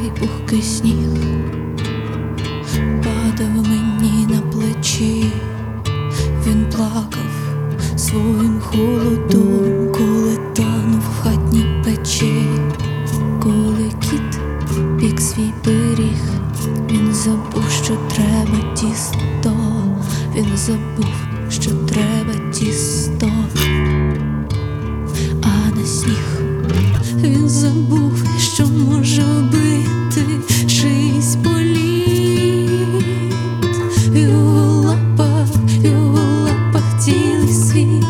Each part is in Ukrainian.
Пухкий сніг падав мені на плечі, він плакав своїм холодом, коли танув в хатній печі. Коли кіт пік свій пиріг, він забув, що треба тісто, він забув, що треба тісто, а на сніг він забув, що може вбити чийсь політ. В його лапах цілий світ.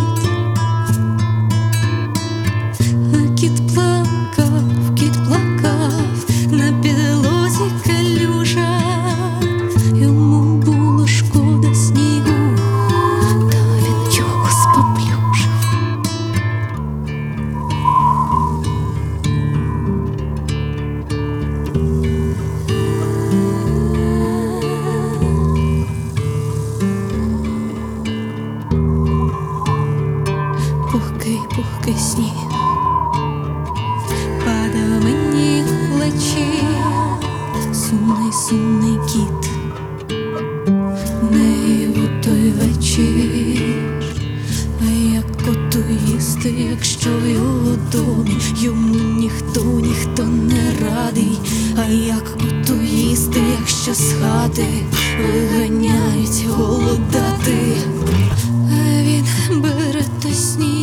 Кіт плакав на підлозі калюжа. Йому було шкода снігу, та він його споплюжив. Пухкий сніг падав мені в плечі, сумний кіт не їв у той вечір. А як коту їсти, якщо в його домі йому ніхто не радий? А як коту їсти, якщо з хати виганяють голодати? А він бере той сніг